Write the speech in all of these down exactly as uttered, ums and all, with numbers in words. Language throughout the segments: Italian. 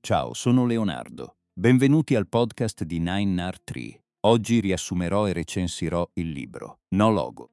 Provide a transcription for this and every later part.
Ciao, sono Leonardo. Benvenuti al podcast di Nine N A R tre. Oggi riassumerò e recensirò il libro No Logo.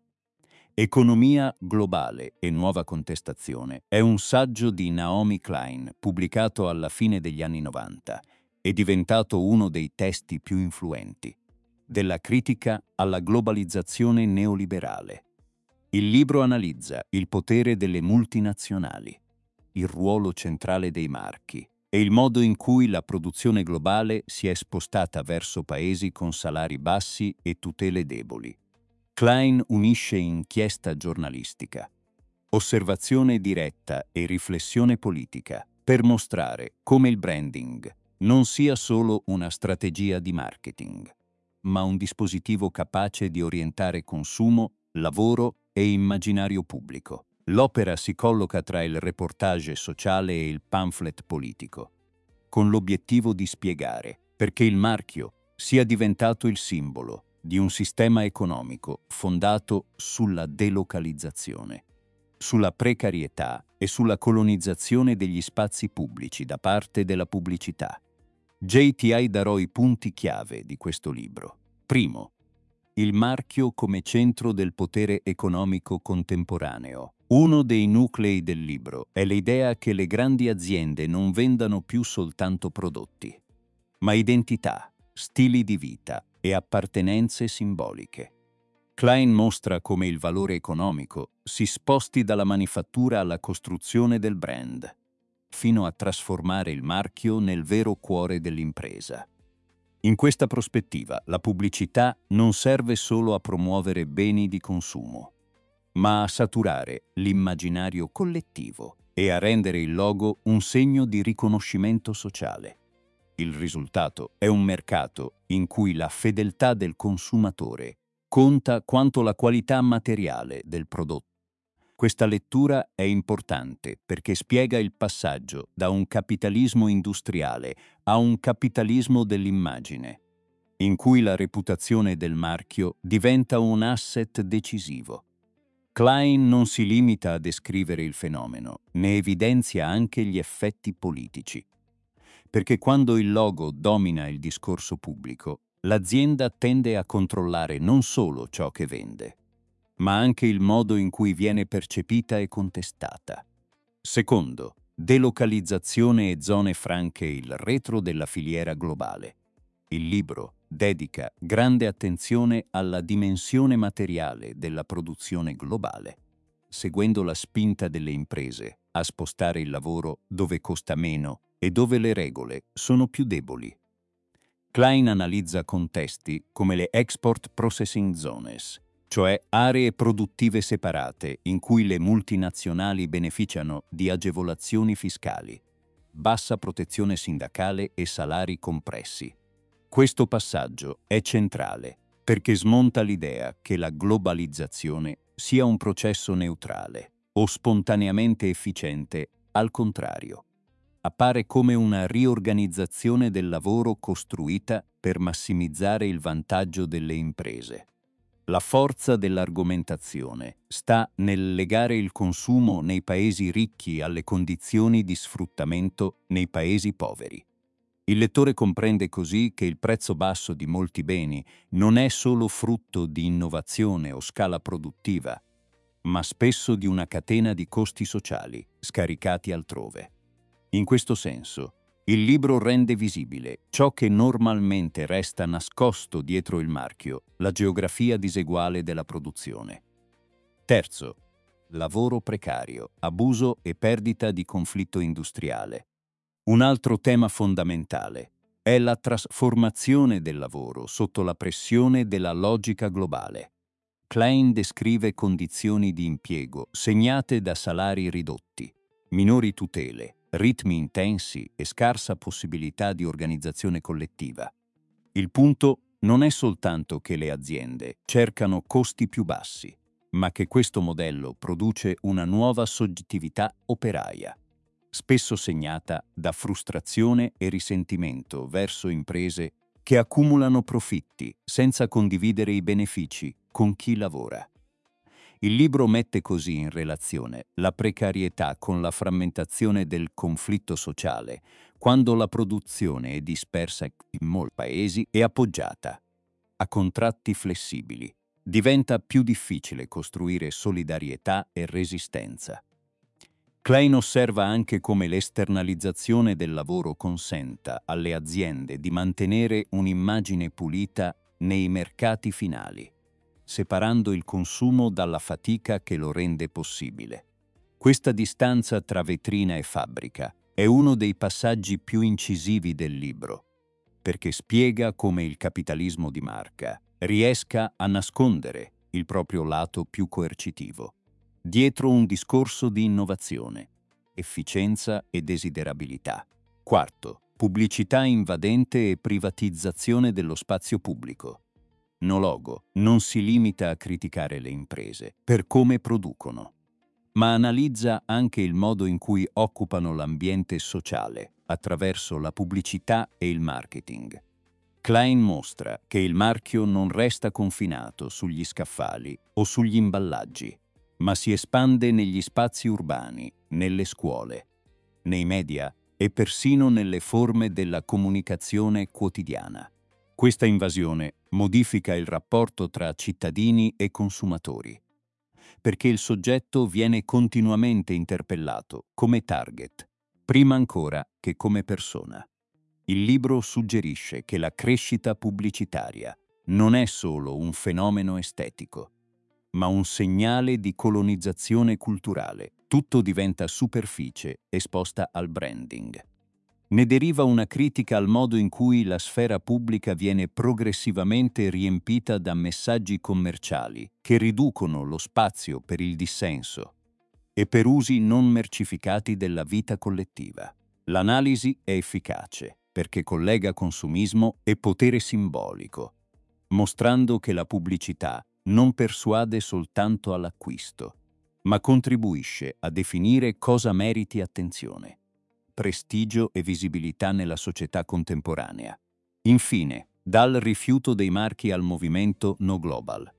Economia globale e nuova contestazione è un saggio di Naomi Klein pubblicato alla fine degli anni novanta e diventato uno dei testi più influenti. Della critica alla globalizzazione neoliberale. Il libro analizza il potere delle multinazionali, il ruolo centrale dei marchi e il modo in cui la produzione globale si è spostata verso paesi con salari bassi e tutele deboli. Klein unisce inchiesta giornalistica, osservazione diretta e riflessione politica per mostrare come il branding non sia solo una strategia di marketing, ma un dispositivo capace di orientare consumo, lavoro e immaginario pubblico. L'opera si colloca tra il reportage sociale e il pamphlet politico, con l'obiettivo di spiegare perché il marchio sia diventato il simbolo di un sistema economico fondato sulla delocalizzazione, sulla precarietà e sulla colonizzazione degli spazi pubblici da parte della pubblicità. J T I darò i punti chiave di questo libro. Primo, il marchio come centro del potere economico contemporaneo. Uno dei nuclei del libro è l'idea che le grandi aziende non vendano più soltanto prodotti, ma identità, stili di vita e appartenenze simboliche. Klein mostra come il valore economico si sposti dalla manifattura alla costruzione del brand, fino a trasformare il marchio nel vero cuore dell'impresa. In questa prospettiva, la pubblicità non serve solo a promuovere beni di consumo, ma a saturare l'immaginario collettivo e a rendere il logo un segno di riconoscimento sociale. Il risultato è un mercato in cui la fedeltà del consumatore conta quanto la qualità materiale del prodotto. Questa lettura è importante perché spiega il passaggio da un capitalismo industriale a un capitalismo dell'immagine, in cui la reputazione del marchio diventa un asset decisivo. Klein non si limita a descrivere il fenomeno, ne evidenzia anche gli effetti politici. Perché quando il logo domina il discorso pubblico, l'azienda tende a controllare non solo ciò che vende, ma anche il modo in cui viene percepita e contestata. Secondo, delocalizzazione e zone franche, il retro della filiera globale. Il libro dedica grande attenzione alla dimensione materiale della produzione globale, seguendo la spinta delle imprese a spostare il lavoro dove costa meno e dove le regole sono più deboli. Klein analizza contesti come le Export Processing Zones, cioè aree produttive separate in cui le multinazionali beneficiano di agevolazioni fiscali, bassa protezione sindacale e salari compressi. Questo passaggio è centrale perché smonta l'idea che la globalizzazione sia un processo neutrale o spontaneamente efficiente, al contrario. Appare come una riorganizzazione del lavoro costruita per massimizzare il vantaggio delle imprese. La forza dell'argomentazione sta nel legare il consumo nei paesi ricchi alle condizioni di sfruttamento nei paesi poveri. Il lettore comprende così che il prezzo basso di molti beni non è solo frutto di innovazione o scala produttiva, ma spesso di una catena di costi sociali scaricati altrove. In questo senso, il libro rende visibile ciò che normalmente resta nascosto dietro il marchio, la geografia diseguale della produzione. Terzo, lavoro precario, abuso e perdita di conflitto industriale. Un altro tema fondamentale è la trasformazione del lavoro sotto la pressione della logica globale. Klein descrive condizioni di impiego segnate da salari ridotti, minori tutele, ritmi intensi e scarsa possibilità di organizzazione collettiva. Il punto non è soltanto che le aziende cercano costi più bassi, ma che questo modello produce una nuova soggettività operaia, spesso segnata da frustrazione e risentimento verso imprese che accumulano profitti senza condividere i benefici con chi lavora. Il libro mette così in relazione la precarietà con la frammentazione del conflitto sociale, quando la produzione è dispersa in molti paesi e appoggiata a contratti flessibili. Diventa più difficile costruire solidarietà e resistenza. Klein osserva anche come l'esternalizzazione del lavoro consenta alle aziende di mantenere un'immagine pulita nei mercati finali, separando il consumo dalla fatica che lo rende possibile. Questa distanza tra vetrina e fabbrica è uno dei passaggi più incisivi del libro, perché spiega come il capitalismo di marca riesca a nascondere il proprio lato più coercitivo, dietro un discorso di innovazione, efficienza e desiderabilità. Quarto, pubblicità invadente e privatizzazione dello spazio pubblico. Nologo non si limita a criticare le imprese per come producono, ma analizza anche il modo in cui occupano l'ambiente sociale attraverso la pubblicità e il marketing. Klein mostra che il marchio non resta confinato sugli scaffali o sugli imballaggi, ma si espande negli spazi urbani, nelle scuole, nei media e persino nelle forme della comunicazione quotidiana. Questa invasione modifica il rapporto tra cittadini e consumatori, perché il soggetto viene continuamente interpellato come target, prima ancora che come persona. Il libro suggerisce che la crescita pubblicitaria non è solo un fenomeno estetico, ma un segnale di colonizzazione culturale. Tutto diventa superficie esposta al branding. Ne deriva una critica al modo in cui la sfera pubblica viene progressivamente riempita da messaggi commerciali che riducono lo spazio per il dissenso e per usi non mercificati della vita collettiva. L'analisi è efficace perché collega consumismo e potere simbolico, mostrando che la pubblicità non persuade soltanto all'acquisto, ma contribuisce a definire cosa meriti attenzione, prestigio e visibilità nella società contemporanea. Infine, dal rifiuto dei marchi al movimento No Global.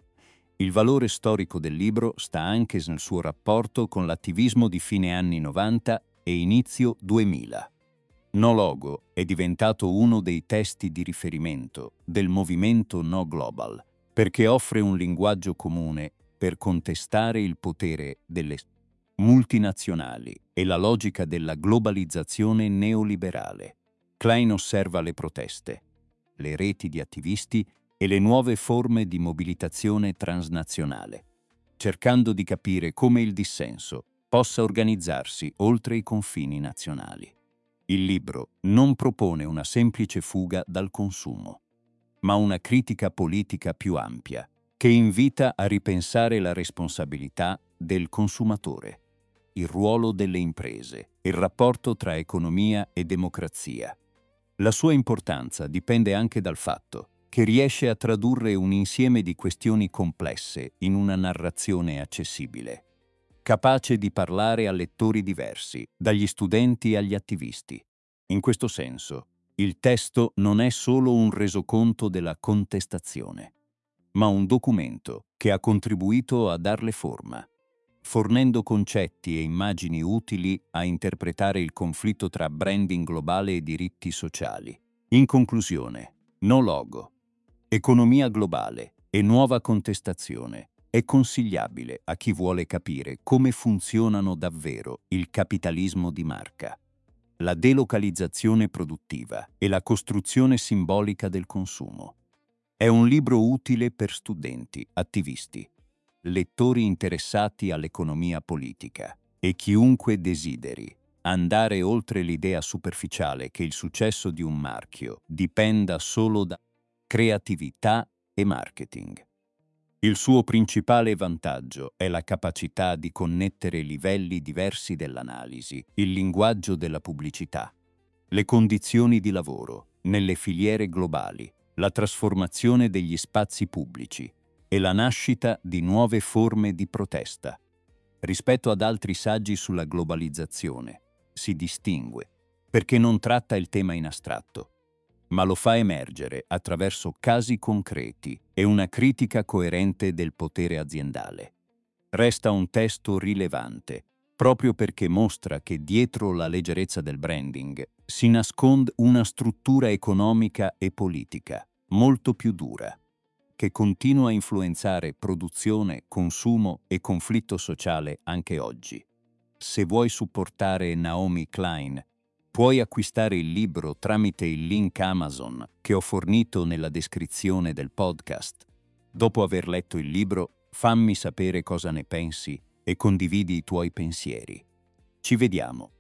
Il valore storico del libro sta anche nel suo rapporto con l'attivismo di fine anni novanta e inizio duemila. No Logo è diventato uno dei testi di riferimento del movimento No Global, perché offre un linguaggio comune per contestare il potere delle multinazionali e la logica della globalizzazione neoliberale. Klein osserva le proteste, le reti di attivisti e le nuove forme di mobilitazione transnazionale, cercando di capire come il dissenso possa organizzarsi oltre i confini nazionali. Il libro non propone una semplice fuga dal consumo, ma una critica politica più ampia, che invita a ripensare la responsabilità del consumatore, il ruolo delle imprese, il rapporto tra economia e democrazia. La sua importanza dipende anche dal fatto che riesce a tradurre un insieme di questioni complesse in una narrazione accessibile, capace di parlare a lettori diversi, dagli studenti agli attivisti. In questo senso, il testo non è solo un resoconto della contestazione, ma un documento che ha contribuito a darle forma, fornendo concetti e immagini utili a interpretare il conflitto tra branding globale e diritti sociali. In conclusione, No Logo, economia globale e nuova contestazione è consigliabile a chi vuole capire come funzionano davvero il capitalismo di marca, la delocalizzazione produttiva e la costruzione simbolica del consumo. È un libro utile per studenti, attivisti, lettori interessati all'economia politica e chiunque desideri andare oltre l'idea superficiale che il successo di un marchio dipenda solo da creatività e marketing. Il suo principale vantaggio è la capacità di connettere livelli diversi dell'analisi, il linguaggio della pubblicità, le condizioni di lavoro nelle filiere globali, la trasformazione degli spazi pubblici e la nascita di nuove forme di protesta. Rispetto ad altri saggi sulla globalizzazione, si distingue perché non tratta il tema in astratto, ma lo fa emergere attraverso casi concreti e una critica coerente del potere aziendale. resta un testo rilevante, proprio perché mostra che dietro la leggerezza del branding si nasconde una struttura economica e politica molto più dura, che continua a influenzare produzione, consumo e conflitto sociale anche oggi. Se vuoi supportare Naomi Klein, puoi acquistare il libro tramite il link Amazon che ho fornito nella descrizione del podcast. Dopo aver letto il libro, fammi sapere cosa ne pensi e condividi i tuoi pensieri. Ci vediamo.